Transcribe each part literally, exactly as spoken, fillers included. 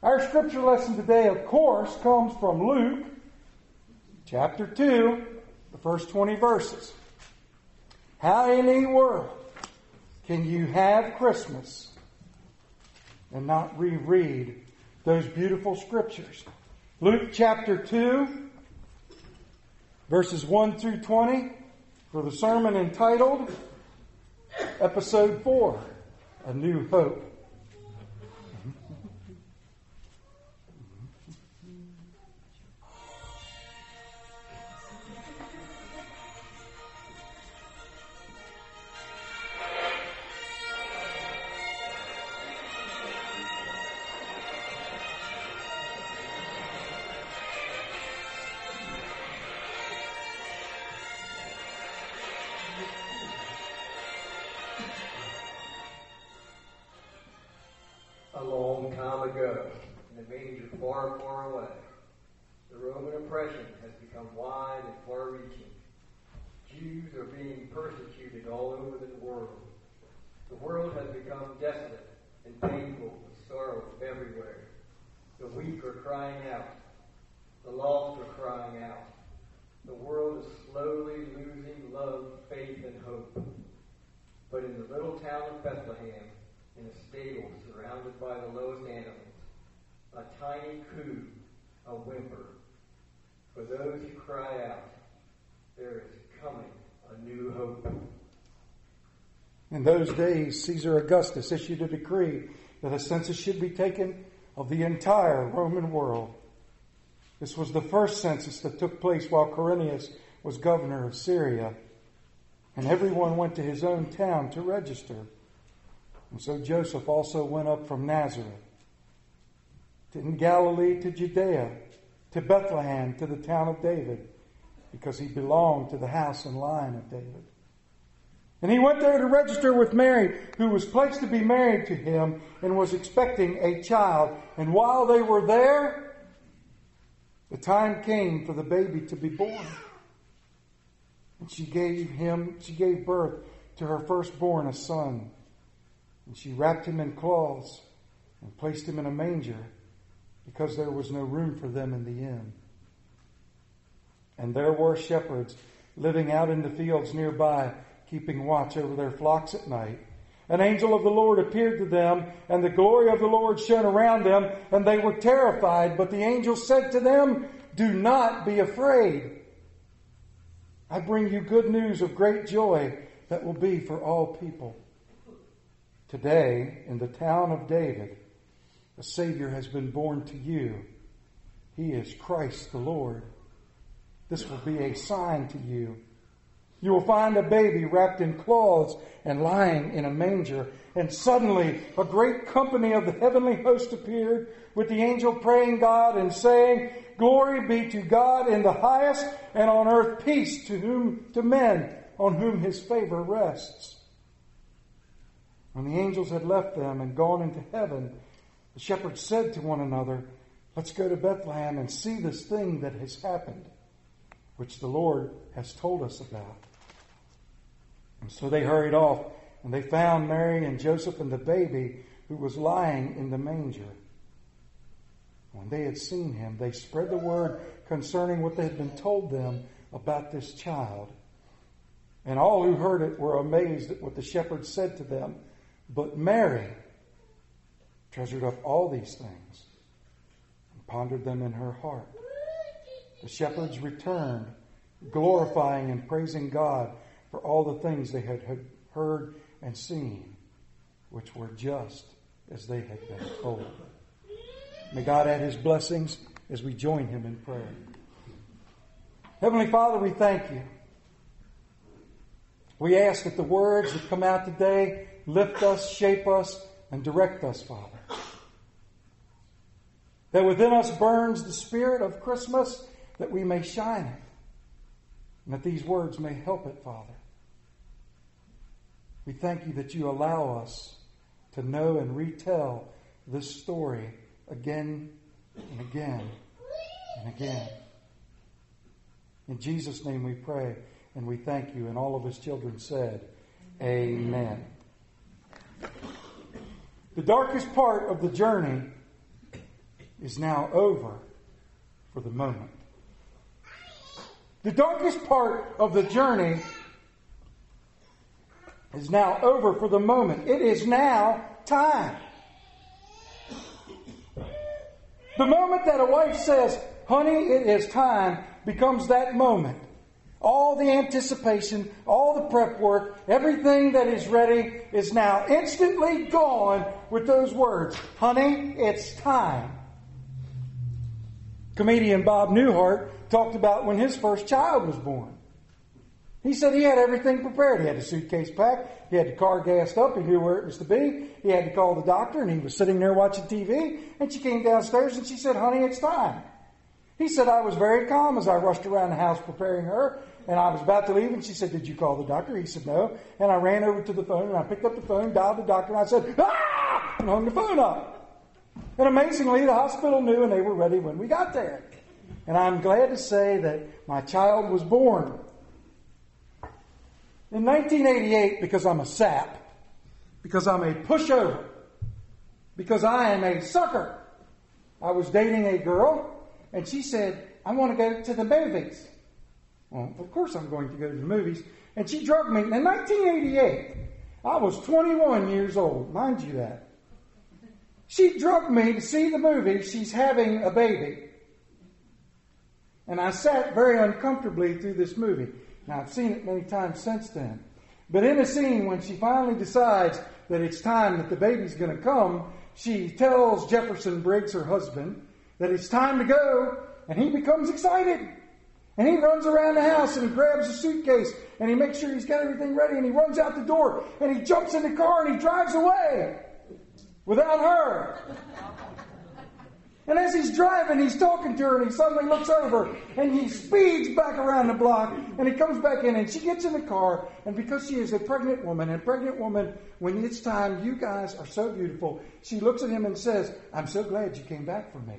Our scripture lesson today, of course, comes from Luke chapter two, the first twenty verses. How in the world can you have Christmas and not reread those beautiful scriptures? Luke chapter two, verses one through twenty, for the sermon entitled, Episode four, A New Hope. A long time ago, in a manger far, far away, the Roman oppression has become wide and far-reaching. Jews are being persecuted all over the world. The world has become desolate and painful with sorrow everywhere. The weak are crying out. The lost are crying out. The world is slowly losing love, faith, and hope. But in the little town of Bethlehem, in a stable surrounded by the lowest animals, a tiny coo, a whimper. For those who cry out, there is coming a new hope. In those days, Caesar Augustus issued a decree that a census should be taken of the entire Roman world. This was the first census that took place while Quirinius was governor of Syria, and everyone went to his own town to register. And so Joseph also went up from Nazareth, in Galilee to Judea, to Bethlehem, to the town of David, because he belonged to the house and line of David. And he went there to register with Mary, who was placed to be married to him and was expecting a child. And while they were there, the time came for the baby to be born. And she gave him, she gave birth to her firstborn, a son. And she wrapped him in cloths and placed him in a manger because there was no room for them in the inn. And there were shepherds living out in the fields nearby, keeping watch over their flocks at night. An angel of the Lord appeared to them, and the glory of the Lord shone around them, and they were terrified. But the angel said to them, "Do not be afraid. I bring you good news of great joy that will be for all people. Today, in the town of David, a Savior has been born to you. He is Christ the Lord. This will be a sign to you. You will find a baby wrapped in cloths and lying in a manger." And suddenly a great company of the heavenly host appeared, with the angel praying God and saying, "Glory be to God in the highest, and on earth peace to whom to men on whom his favor rests." When the angels had left them and gone into heaven, the shepherds said to one another, "Let's go to Bethlehem and see this thing that has happened, which the Lord has told us about." And so they hurried off, and they found Mary and Joseph and the baby who was lying in the manger. When they had seen him, they spread the word concerning what they had been told them about this child. And all who heard it were amazed at what the shepherds said to them. But Mary treasured up all these things and pondered them in her heart. The shepherds returned, glorifying and praising God for all the things they had heard and seen, which were just as they had been told. May God add his blessings as we join him in prayer. Heavenly Father, we thank you. We ask that the words that come out today lift us, shape us, and direct us, Father. That within us burns the spirit of Christmas, that we may shine it. And that these words may help it, Father. We thank you that you allow us to know and retell this story again and again and again. In Jesus' name we pray and we thank you. And all of his children said, Amen. The darkest part of the journey is now over for the moment. The darkest part of the journey is now over for the moment. It is now time. The moment that a wife says, honey, it is time, becomes that moment. All the anticipation, all the prep work, everything that is ready is now instantly gone with those words. Honey, it's time. Comedian Bob Newhart talked about when his first child was born. He said he had everything prepared. He had a suitcase packed. He had the car gassed up. He knew where it was to be. He had to call the doctor, and he was sitting there watching T V. And she came downstairs, and she said, honey, it's time. He said, I was very calm as I rushed around the house preparing her. And I was about to leave, and she said, did you call the doctor? He said, no. And I ran over to the phone, and I picked up the phone, dialed the doctor, and I said, ah! And hung the phone up. And amazingly, the hospital knew, and they were ready when we got there. And I'm glad to say that my child was born. In nineteen eighty-eight, because I'm a sap, because I'm a pushover, because I am a sucker, I was dating a girl, and she said, I want to go to the movies. Well, of course I'm going to go to the movies. And she drugged me. In nineteen eighty-eight, I was twenty-one years old. Mind you that. She drugged me to see the movie. She's having a baby. And I sat very uncomfortably through this movie. Now, I've seen it many times since then. But in a scene, when she finally decides that it's time that the baby's going to come, she tells Jefferson Briggs, her husband, that it's time to go. And he becomes excited. And he runs around the house and he grabs a suitcase and he makes sure he's got everything ready and he runs out the door and he jumps in the car and he drives away without her. And as he's driving, he's talking to her and he suddenly looks over and he speeds back around the block and he comes back in and she gets in the car, and because she is a pregnant woman, and pregnant woman, when it's time, you guys are so beautiful, she looks at him and says, I'm so glad you came back for me.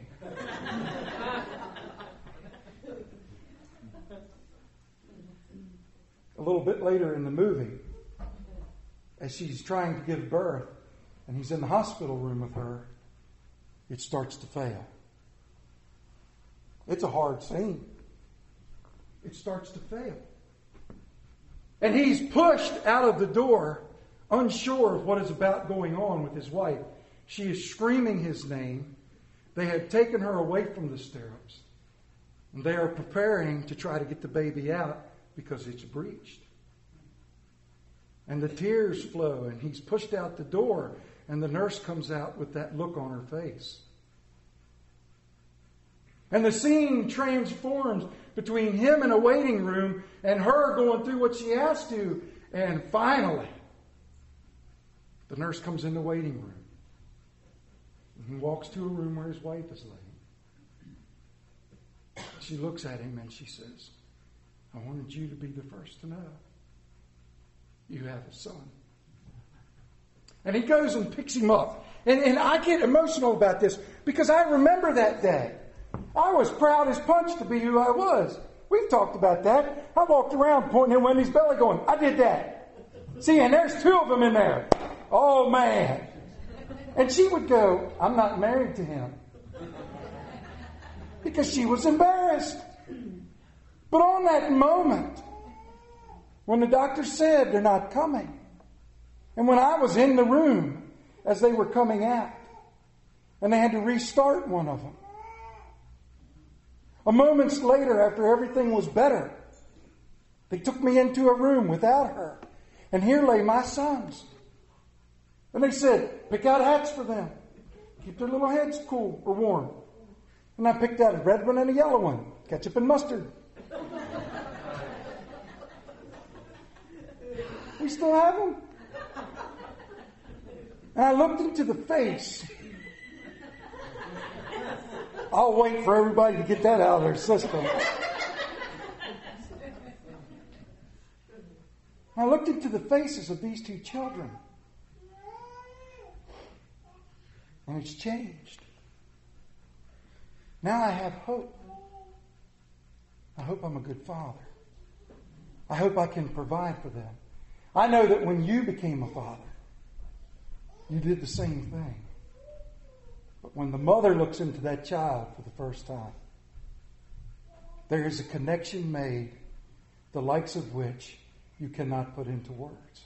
A little bit later in the movie, as she's trying to give birth and he's in the hospital room with her, it starts to fail. It's a hard scene. It starts to fail. And he's pushed out of the door, unsure of what is about going on with his wife. She is screaming his name. They have taken her away from the stirrups. And they are preparing to try to get the baby out because it's breached. And the tears flow, and he's pushed out the door, and the nurse comes out with that look on her face. And the scene transforms between him in a waiting room and her going through what she has to. And finally, the nurse comes in the waiting room. And he walks to a room where his wife is laying. She looks at him and she says, I wanted you to be the first to know. You have a son. And he goes and picks him up. And, and I get emotional about this because I remember that day. I was proud as punch to be who I was. We've talked about that. I walked around pointing at Wendy's belly going, I did that. See, and there's two of them in there. Oh, man. And she would go, I'm not married to him. Because she was embarrassed. But on that moment, when the doctor said they're not coming, and when I was in the room as they were coming out, and they had to restart one of them, a moment later, after everything was better, they took me into a room without her, and here lay my sons. And they said, pick out hats for them. Keep their little heads cool or warm. And I picked out a red one and a yellow one, ketchup and mustard. We still have them. And I looked into the face. I'll wait for everybody to get that out of their system. I looked into the faces of these two children. And it's changed. Now I have hope. I hope I'm a good father. I hope I can provide for them. I know that when you became a father, you did the same thing. But when the mother looks into that child for the first time, there is a connection made, the likes of which you cannot put into words.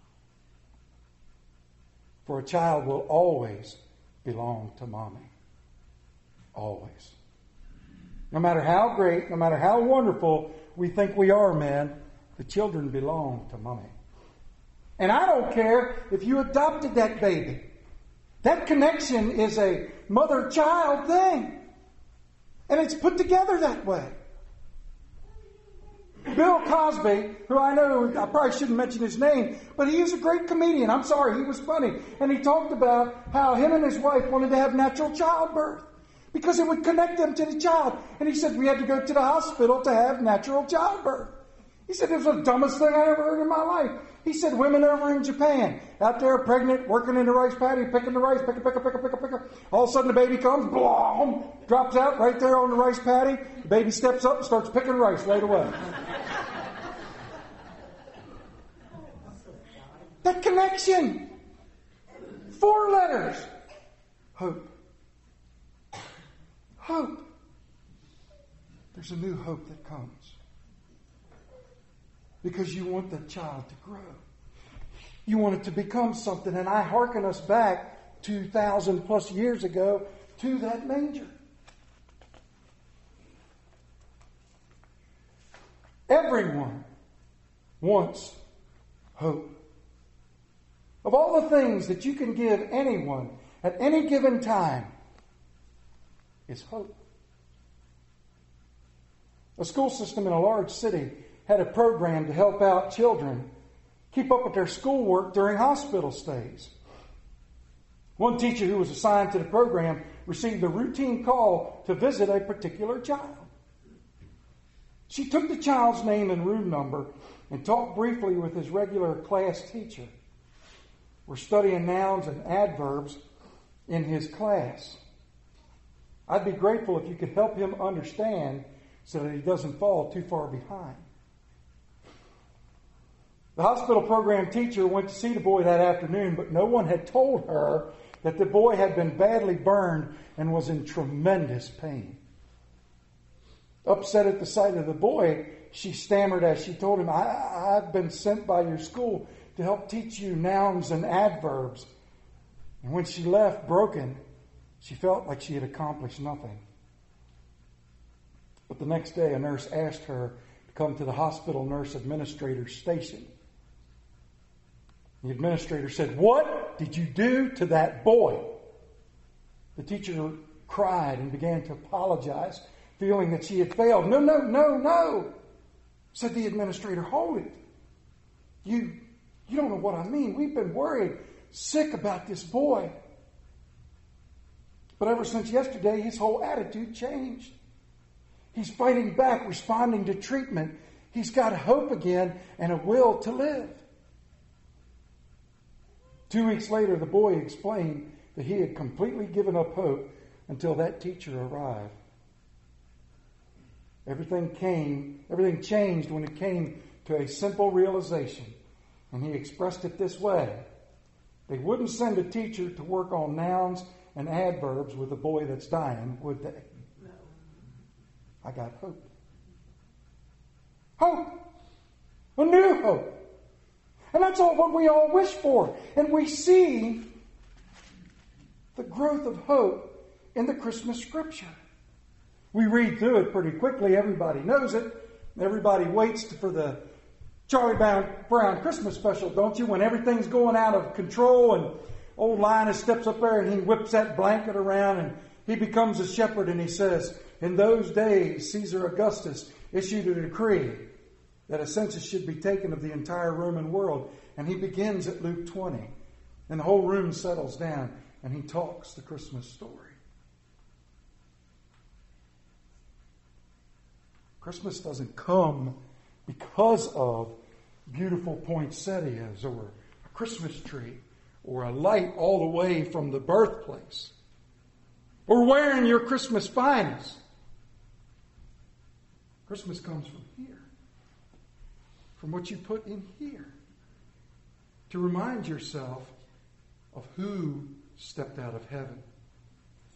For a child will always belong to mommy. Always. No matter how great, no matter how wonderful we think we are, man, the children belong to mommy. And I don't care if you adopted that baby. That connection is a mother-child thing. And it's put together that way. Bill Cosby, who I know, I probably shouldn't mention his name, but he is a great comedian. I'm sorry, he was funny. And he talked about how him and his wife wanted to have natural childbirth because it would connect them to the child. And he said we had to go to the hospital to have natural childbirth. He said it was the dumbest thing I ever heard in my life. He said women over in Japan, out there pregnant, working in the rice paddy, picking the rice, pick it, pick it, pick it, pick it, pick it. All of a sudden the baby comes, blom, drops out right there on the rice paddy. The baby steps up and starts picking rice right away. That connection. Four letters. Hope. Hope. There's a new hope that comes. Because you want the child to grow. You want it to become something. And I hearken us back two thousand plus years ago to that manger. Everyone wants hope. Of all the things that you can give anyone at any given time is hope. A school system in a large city had a program to help out children keep up with their schoolwork during hospital stays. One teacher who was assigned to the program received a routine call to visit a particular child. She took the child's name and room number and talked briefly with his regular class teacher. We're studying nouns and adverbs in his class. I'd be grateful if you could help him understand so that he doesn't fall too far behind. The hospital program teacher went to see the boy that afternoon, but no one had told her that the boy had been badly burned and was in tremendous pain. Upset at the sight of the boy, she stammered as she told him, I, I've been sent by your school to help teach you nouns and adverbs. And when she left broken, she felt like she had accomplished nothing. But the next day, a nurse asked her to come to the hospital nurse administrator's station. The administrator said, "What did you do to that boy?" The teacher cried and began to apologize, feeling that she had failed. "No, no, no, no," said the administrator. "Hold it. You, you don't know what I mean. We've been worried, sick about this boy. But ever since yesterday, his whole attitude changed. He's fighting back, responding to treatment. He's got hope again and a will to live." Two weeks later, the boy explained that he had completely given up hope until that teacher arrived. Everything came, everything changed when it came to a simple realization. And he expressed it this way: they wouldn't send a teacher to work on nouns and adverbs with a boy that's dying, would they? No. I got hope. Hope. A new hope. And that's all what we all wish for. And we see the growth of hope in the Christmas scripture. We read through it pretty quickly. Everybody knows it. Everybody waits for the Charlie Brown Christmas special, don't you? When everything's going out of control and old Linus steps up there and he whips that blanket around and he becomes a shepherd and he says, "In those days, Caesar Augustus issued a decree that a census should be taken of the entire Roman world." And he begins at Luke twenty. And the whole room settles down and he talks the Christmas story. Christmas doesn't come because of beautiful poinsettias or a Christmas tree or a light all the way from the birthplace or wearing your Christmas finest. Christmas comes from here. From what you put in here, to remind yourself of who stepped out of heaven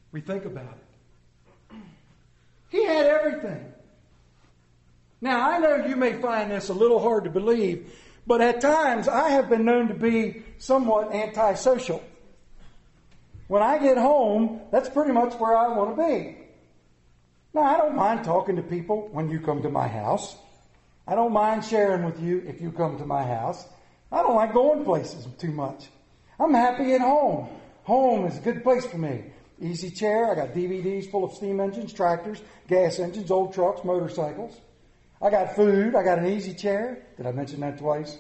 we think about it. He had everything. Now, I know you may find this a little hard to believe, but at times I have been known to be somewhat antisocial. When I get home, that's pretty much where I want to be. Now, I don't mind talking to people when you come to my house. I don't mind sharing with you if you come to my house. I don't like going places too much. I'm happy at home. Home is a good place for me. Easy chair. I got D V Ds full of steam engines, tractors, gas engines, old trucks, motorcycles. I got food. I got an easy chair. Did I mention that twice?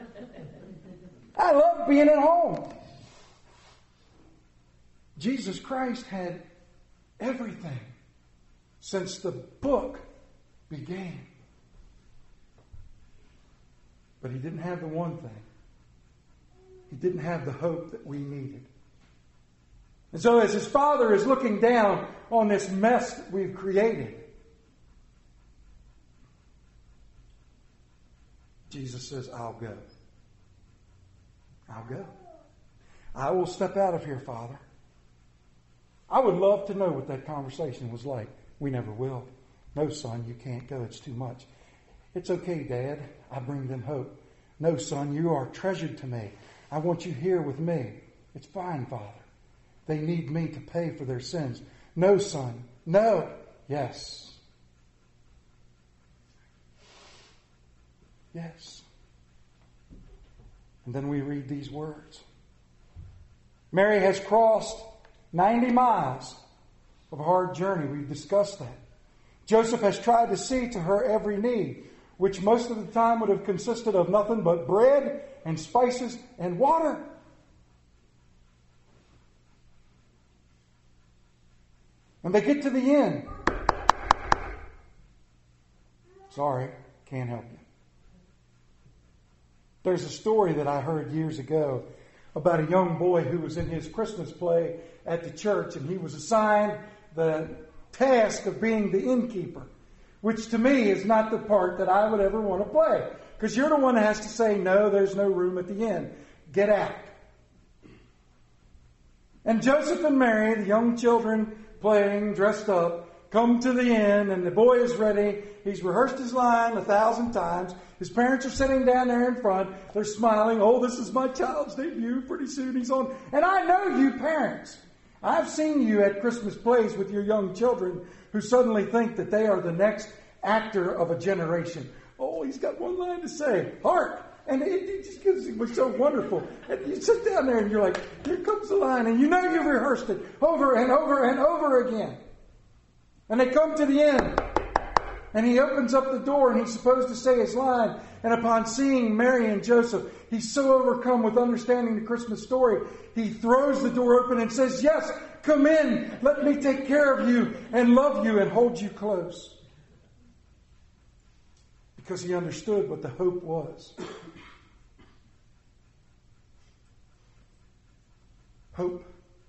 I love being at home. Jesus Christ had everything since the book began. But he didn't have the one thing. He didn't have the hope that we needed. And so as his Father is looking down on this mess that we've created, Jesus says, I'll go. I'll go. I will step out of here, Father. I would love to know what that conversation was like. We never will. No, son, you can't go. It's too much. It's okay, Dad. I bring them hope. No, son, you are treasured to me. I want you here with me. It's fine, Father. They need me to pay for their sins. No, son. No. Yes. Yes. And then we read these words. Mary has crossed ninety miles of a hard journey. We've discussed that. Joseph has tried to see to her every need, which most of the time would have consisted of nothing but bread and spices and water. And they get to the inn. Sorry, can't help you. There's a story that I heard years ago about a young boy who was in his Christmas play at the church, and he was assigned the task of being the innkeeper, which to me is not the part that I would ever want to play, because you're the one that has to say, no, there's no room at the inn. Get out. And Joseph and Mary, the young children playing, dressed up, come to the inn, and the boy is ready. He's rehearsed his line a thousand times. His parents are sitting down there in front. They're smiling. Oh, this is my child's debut. Pretty soon he's on. And I know you parents. I've seen you at Christmas plays with your young children who suddenly think that they are the next actor of a generation. Oh, he's got one line to say. Hark! And it, it just gives it was so wonderful. And you sit down there and you're like, here comes the line. And you know you've rehearsed it over and over and over again. And they come to the end. And he opens up the door and he's supposed to say his line. And upon seeing Mary and Joseph, he's so overcome with understanding the Christmas story, he throws the door open and says, yes, come in. Let me take care of you and love you and hold you close. Because he understood what the hope was. Hope.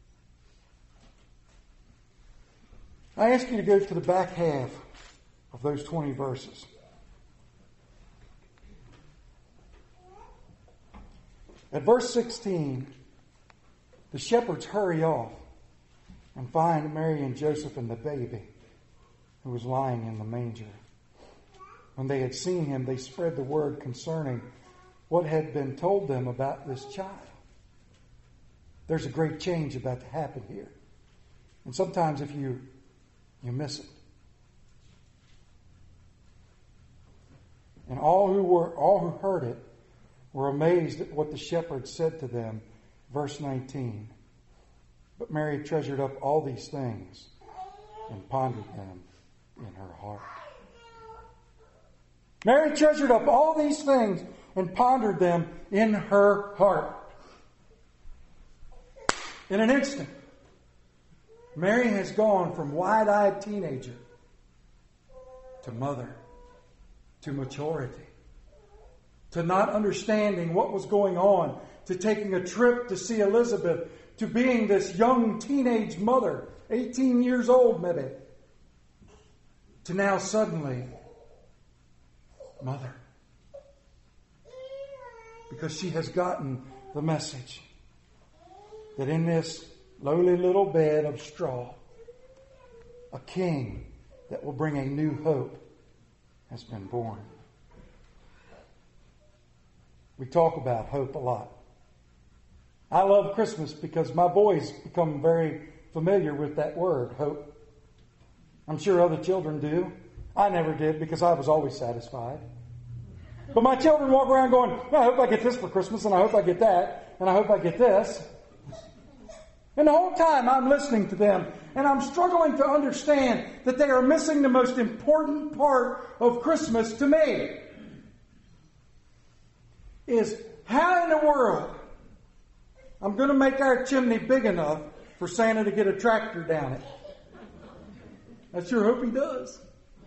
I ask you to go to the back half of those twenty verses. At verse sixteen, the shepherds hurry off and find Mary and Joseph and the baby who was lying in the manger. When they had seen him, they spread the word concerning what had been told them about this child. There's a great change about to happen here. And sometimes if you you miss it. And all who were all who heard it were amazed at what the shepherds said to them. Verse nineteen. But Mary treasured up all these things and pondered them in her heart. Mary treasured up all these things and pondered them in her heart. In an instant, Mary has gone from wide-eyed teenager to mother, to maturity, to not understanding what was going on, to taking a trip to see Elizabeth, to being this young teenage mother, eighteen years old maybe, to now suddenly mother. Because she has gotten the message that in this lowly little bed of straw a king that will bring a new hope has been born. We talk about hope a lot. I love Christmas because my boys become very familiar with that word, hope. I'm sure other children do. I never did because I was always satisfied. But my children walk around going, I hope I get this for Christmas, and I hope I get that, and I hope I get this. And the whole time I'm listening to them, and I'm struggling to understand that they are missing the most important part of Christmas to me. Is how in the world I'm going to make our chimney big enough for Santa to get a tractor down it. I sure hope he does.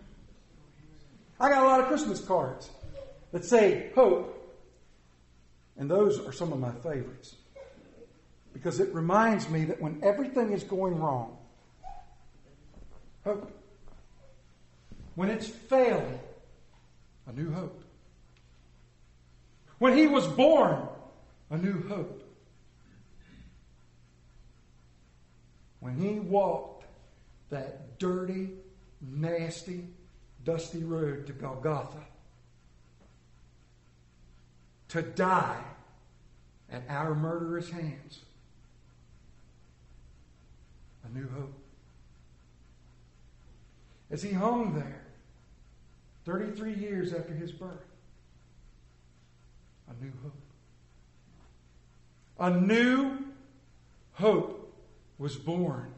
I got a lot of Christmas cards that say hope. And those are some of my favorites. Because it reminds me that when everything is going wrong, hope. When it's failing, a new hope. When he was born, a new hope. When he walked that dirty, nasty, dusty road to Golgotha to die at our murderous hands, a new hope. As he hung there, thirty-three years after his birth, a new hope. A new hope was born.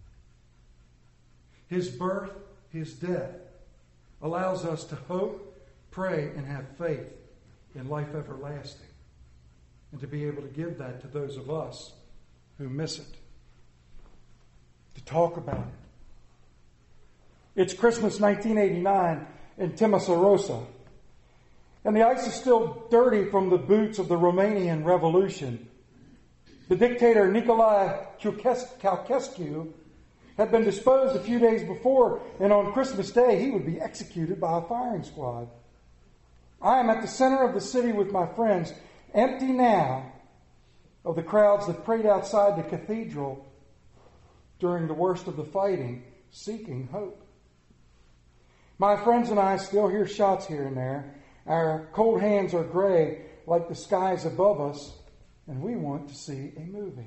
His birth, his death, allows us to hope, pray, and have faith in life everlasting. And to be able to give that to those of us who miss it. To talk about it. It's Christmas nineteen eighty-nine in Timisoara. And the ice is still dirty from the boots of the Romanian Revolution. The dictator Nicolae Ceausescu had been disposed a few days before, and on Christmas Day he would be executed by a firing squad. I am at the center of the city with my friends, empty now of the crowds that prayed outside the cathedral during the worst of the fighting, seeking hope. My friends and I still hear shots here and there. Our cold hands are gray like the skies above us, and we want to see a movie.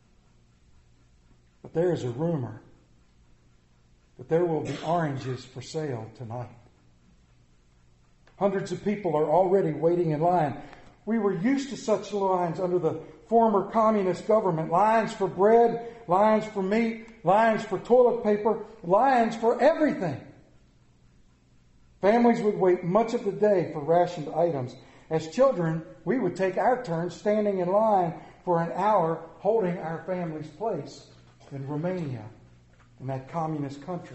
But there is a rumor that there will be oranges for sale tonight. Hundreds of people are already waiting in line. We were used to such lines under the former communist government. Lines for bread, lines for meat, lines for toilet paper, lines for everything. Families would wait much of the day for rationed items. As children, we would take our turn standing in line for an hour holding our family's place in Romania, in that communist country.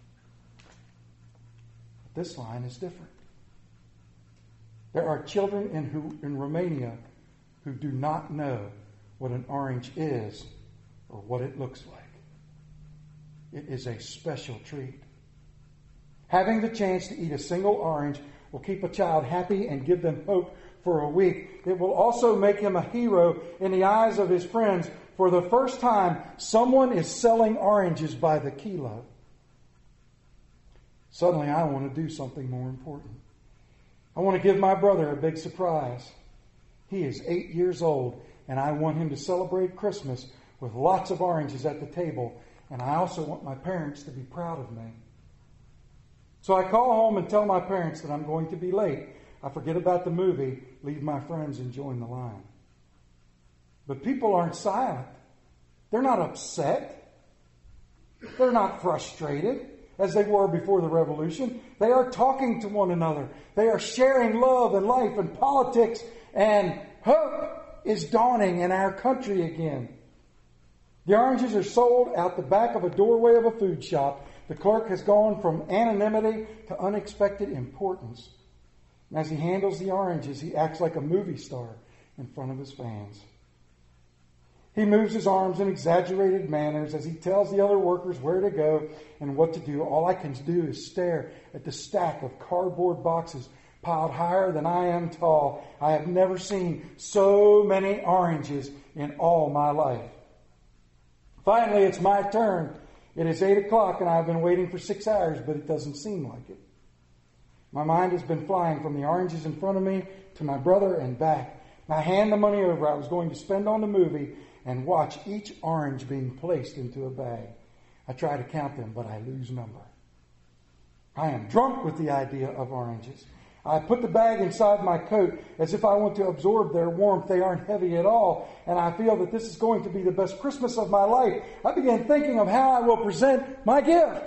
But this line is different. There are children in, who, in Romania who do not know what an orange is or what it looks like. It is a special treat. Having the chance to eat a single orange will keep a child happy and give them hope for a week. It will also make him a hero in the eyes of his friends. For the first time, someone is selling oranges by the kilo. Suddenly, I want to do something more important. I want to give my brother a big surprise. He is eight years old, and I want him to celebrate Christmas with lots of oranges at the table, and I also want my parents to be proud of me. So I call home and tell my parents that I'm going to be late. I forget about the movie, leave my friends and join the line. But people aren't silent. They're not upset. They're not frustrated as they were before the revolution. They are talking to one another. They are sharing love and life and politics, and hope is dawning in our country again. The oranges are sold out the back of a doorway of a food shop. The clerk has gone from anonymity to unexpected importance. And as he handles the oranges, he acts like a movie star in front of his fans. He moves his arms in exaggerated manners as he tells the other workers where to go and what to do. All I can do is stare at the stack of cardboard boxes piled higher than I am tall. I have never seen so many oranges in all my life. Finally, it's my turn. It is eight o'clock and I've been waiting for six hours, but it doesn't seem like it. My mind has been flying from the oranges in front of me to my brother and back. I hand the money over I was going to spend on the movie and watch each orange being placed into a bag. I try to count them, but I lose number. I am drunk with the idea of oranges. I put the bag inside my coat as if I want to absorb their warmth. They aren't heavy at all, and I feel that this is going to be the best Christmas of my life. I begin thinking of how I will present my gift.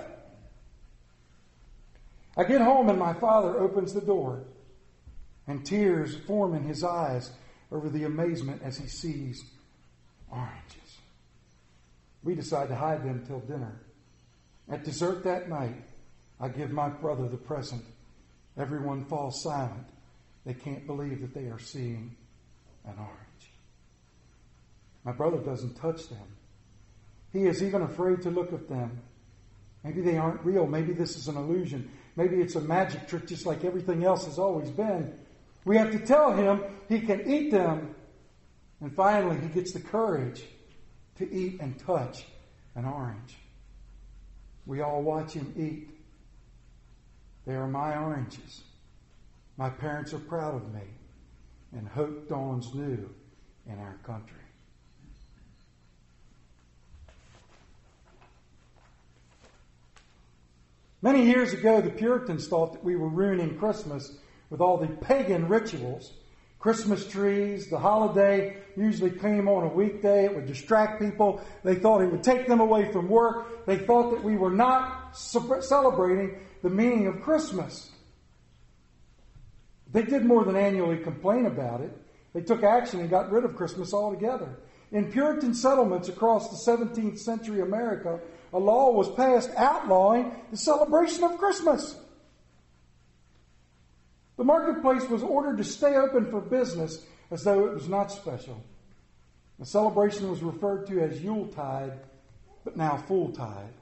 I get home and my father opens the door, and tears form in his eyes over the amazement as he sees oranges. We decide to hide them till dinner. At dessert that night, I give my brother the present. Everyone falls silent. They can't believe that they are seeing an orange. My brother doesn't touch them. He is even afraid to look at them. Maybe they aren't real. Maybe this is an illusion. Maybe it's a magic trick just like everything else has always been. We have to tell him he can eat them. And finally, he gets the courage to eat and touch an orange. We all watch him eat. They are my oranges. My parents are proud of me. And hope dawns new in our country. Many years ago, the Puritans thought that we were ruining Christmas with all the pagan rituals. Christmas trees, the holiday usually came on a weekday. It would distract people. They thought it would take them away from work. They thought that we were not celebrating the meaning of Christmas. They did more than annually complain about it. They took action and got rid of Christmas altogether. In Puritan settlements across the seventeenth century America, a law was passed outlawing the celebration of Christmas. The marketplace was ordered to stay open for business as though it was not special. The celebration was referred to as Yuletide, but now Full-tide.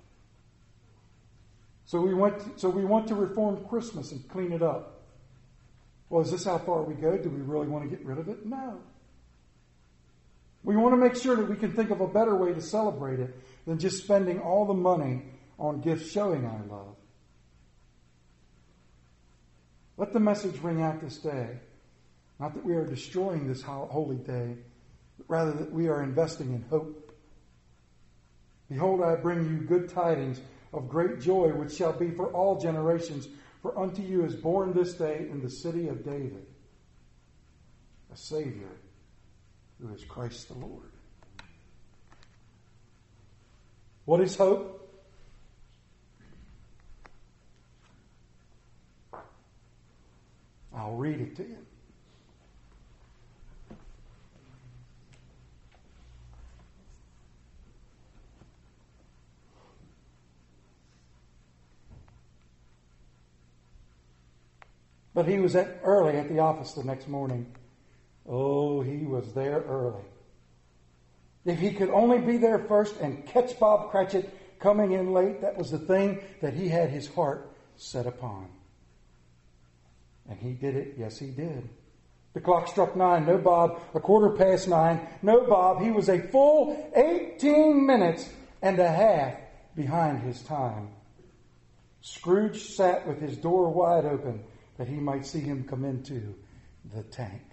So we went. To, so we want to reform Christmas and clean it up. Well, is this how far we go? Do we really want to get rid of it? No. We want to make sure that we can think of a better way to celebrate it than just spending all the money on gifts showing our love. Let the message ring out this day. Not that we are destroying this holy day, but rather that we are investing in hope. Behold, I bring you good tidings of great joy, which shall be for all generations. For unto you is born this day in the city of David a Savior, who is Christ the Lord. What is hope? I'll read it to you. But he was at, early at the office the next morning. Oh, he was there early. If he could only be there first and catch Bob Cratchit coming in late, that was the thing that he had his heart set upon. And he did it. Yes, he did. The clock struck nine. No, Bob. A quarter past nine. No, Bob. He was a full eighteen minutes and a half behind his time. Scrooge sat with his door wide open that he might see him come into the tank.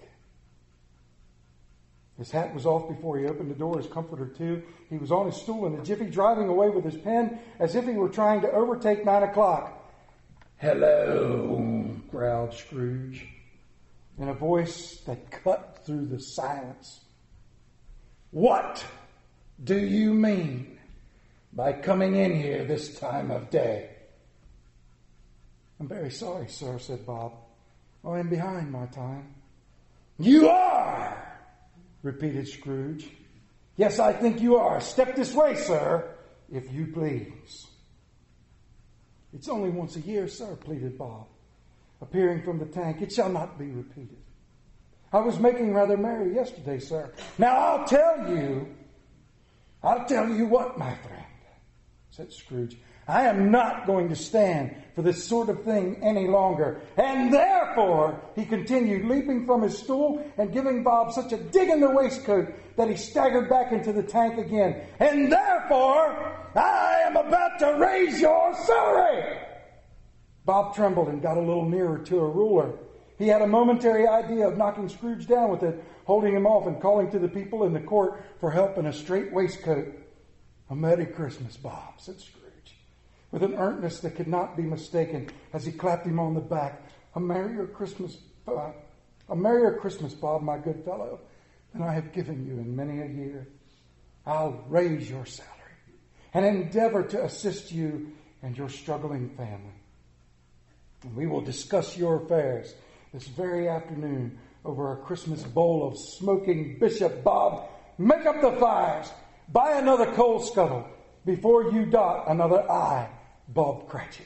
His hat was off before he opened the door, his comforter too. He was on his stool in a jiffy, driving away with his pen as if he were trying to overtake nine o'clock. "Hello," growled Scrooge, in a voice that cut through the silence. "What do you mean by coming in here this time of day?" "I'm very sorry, sir," said Bob. "I am behind my time." "You are!" repeated Scrooge. "Yes, I think you are. Step this way, sir, if you please." "It's only once a year, sir," pleaded Bob, appearing from the tank. "It shall not be repeated. I was making rather merry yesterday, sir." "Now I'll tell you, I'll tell you what, my friend," said Scrooge. I am not going to stand for this sort of thing any longer. And therefore, he continued, leaping from his stool and giving Bob such a dig in the waistcoat that he staggered back into the tank again. And therefore, I am about to raise your salary. Bob trembled and got a little nearer to a ruler. He had a momentary idea of knocking Scrooge down with it, holding him off and calling to the people in the court for help in a straight waistcoat. A Merry Christmas, Bob, said Scrooge, with an earnestness that could not be mistaken as he clapped him on the back. A merrier Christmas, Bob, a merrier Christmas, Bob, my good fellow, than I have given you in many a year. I'll raise your salary and endeavor to assist you and your struggling family. And we will discuss your affairs this very afternoon over a Christmas bowl of smoking Bishop. Bob, make up the fires. Buy another coal scuttle before you dot another I, Bob Cratchit.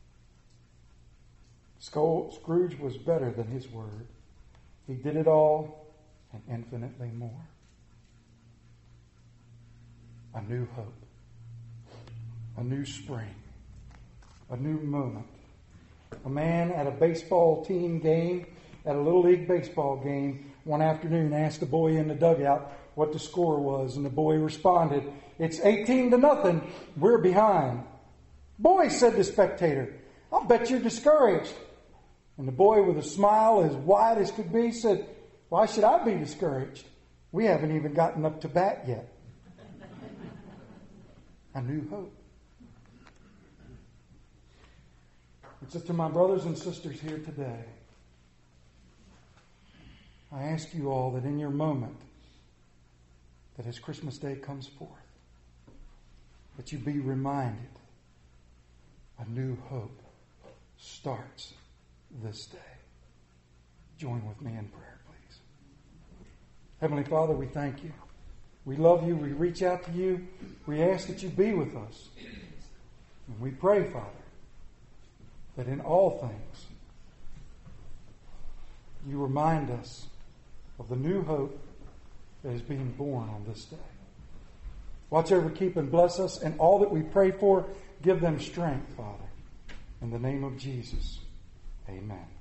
Scrooge was better than his word. He did it all and infinitely more. A new hope, a new spring, a new moment. A man at a baseball team game, at a Little League baseball game, one afternoon asked the boy in the dugout what the score was, and the boy responded, "It's eighteen to nothing. We're behind." "Boy," said the spectator, "I'll bet you're discouraged." And the boy, with a smile as wide as could be, said, "Why should I be discouraged? We haven't even gotten up to bat yet." A new hope. And so to my brothers and sisters here today, I ask you all that in your moment, that as Christmas Day comes forth, that you be reminded a new hope starts this day. Join with me in prayer, please. Heavenly Father, we thank you. We love you. We reach out to you. We ask that you be with us. And we pray, Father, that in all things you remind us of the new hope that is being born on this day. Watch over, keep, and bless us, and all that we pray for, give them strength, Father. In the name of Jesus, amen.